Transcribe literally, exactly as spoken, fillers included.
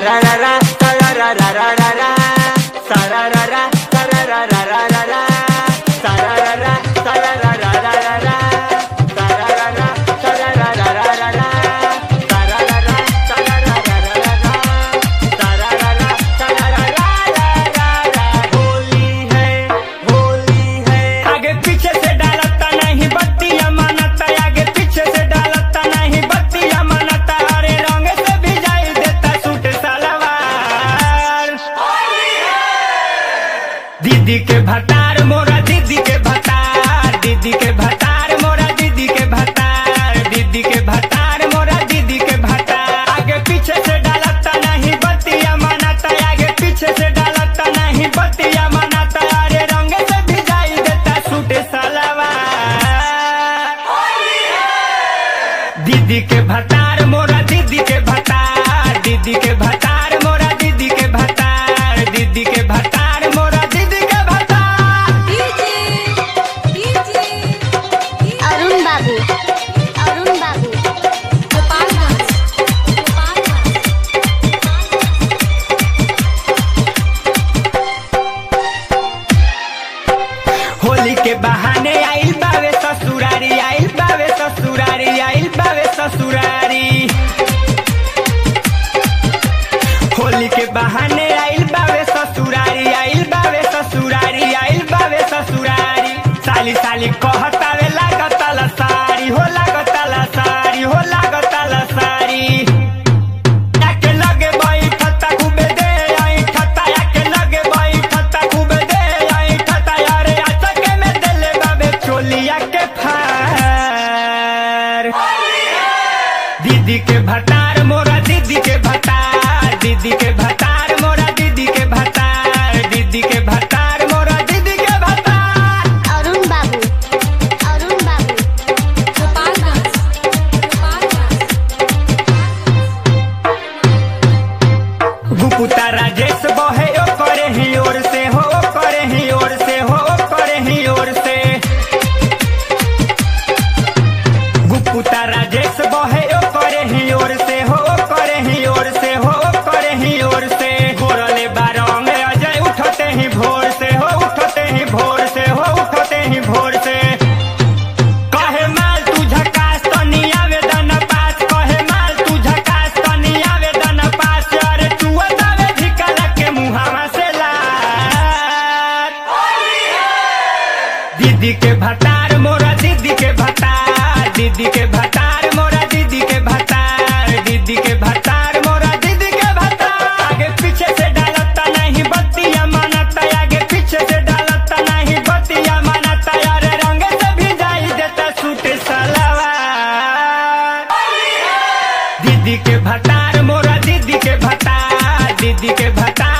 Sararara, sararararara, sararara, sararararara, sararara, sararararara, sararara, sararararara, sararara, sararararara, sararara, sararararरा। Holi है, होली है। आगे पीछे से डालता नहीं बत्तियां मानता, आगे पीछे से डालता नहीं बत्तियां मानता, अरे रंग से भिजाई देता सूट सलवार। दीदी के भतार मोरा दीदी के भतार, दीदी के भतार मोरा दीदी के भतार, दीदी के भतार मोरा दीदी के भतार। आगे पीछे से डालता नहीं बत्तियां मानता, आगे पीछे से डालता नहीं बत्तियां मानता, अरे रंग से भिजाई देता सूट सलवार। दीदी के भतार मोरा दीदी के भतार, दीदी के भतार मोरा दीदी के भतार, दीदी के भतार मोरा दीदी के भतार। अरुण बाबू, अरुण बाबू, गोपालगंज, होली के बहाने आइल बावे ससुरारी, आइल बावे ससुरारी, आइल बावे ससुरारी। होली के बहाने आइल बावे ससुरारी, आइल बावे ससुरारी, आइल बावे ससुरारी। साली साली कहतावे लागता लसारी, हो लागता लसारी, हो लागता लसारी। आके लगे बैठता खूबे दे ऐठता, आके लगे बैठता खूबे दे ऐठता, अरे अचके में देले बाबे चोलिया के फार। दीदी के भतार मोरा दीदी के भतार, दीदी के भतार मोरा दीदी के भतार, दीदी के भतार मोरा दीदी के भतार। अरुण बाबू, अरुण बाबू, गोपालगंज, गुपुता राजेश बहे ओ करे ही ओर से हो, ओ करे ही ओर से हो, ओ करे ही ओर से। गुपुता राजेश बहे ओ करे ही ओर से हो, ओ करे ही ओर से हो, ओ करे ही ओर से। घोरले बारंग अजय उठते ही भोर से हो, उठते ही भोर से हो, उठते ही भोर से। कहे माल तू झकास तनी आवेदन पास, कहे माल तू झकास तनी आवेदन पास, अरे तू दावे धिकला के मुहावा से लार। दीदी के भतार मोरा दीदी के भतार, दीदी के भतार मोरा दीदी के भतार, दीदी के भतार मोरा दीदी के भतार। आगे पीछे से डालता नहीं बत्तियां मानता, आगे पीछे से डालता नहीं बत्तियां मानता, अरे रंग से भिजाई देता सूट सलवार। दीदी के भतार मोरा दीदी के भतार, दीदी के भतार